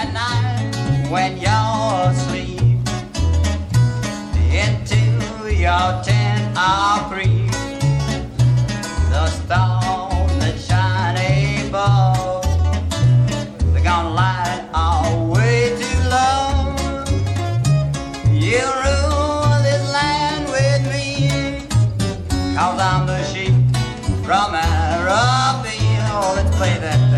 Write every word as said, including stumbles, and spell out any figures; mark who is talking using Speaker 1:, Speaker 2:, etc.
Speaker 1: at night when you're asleep. Into your tent I'll creep. The stars that shine above, they're gonna light our way to love. You rule this land with me, 'cause I'm the sheep from Arabia. Let's play that.